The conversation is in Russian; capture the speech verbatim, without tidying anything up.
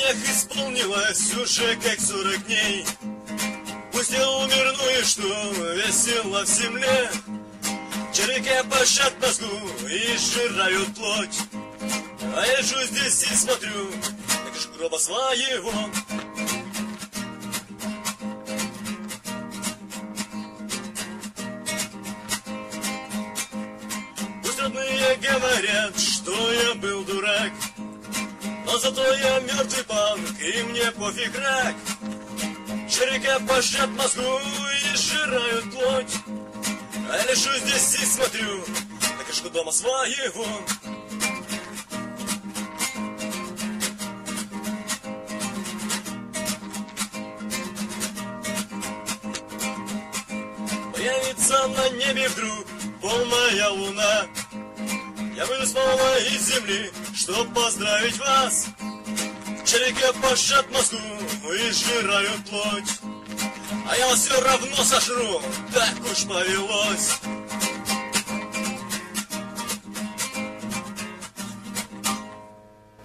днях исполнилось уже как сорок дней. Пусть я умер, ну и что, весело в земле. Червяки пошат мозгу и сжирают плоть. А я лежу здесь и смотрю на крышу гроба своего. Пусть родные говорят, что я был дурак, но зато я мертвый панк, и мне пофиг рак. Червяки пошат мозгу и сжирают плоть. А я лежу здесь и смотрю на крышку дома своего. Появится на небе вдруг полная луна. Я выйду снова из земли, чтоб поздравить вас. Червяки пошат мозгу и сжирают плоть. А я вас все равно сожру, так уж повелось.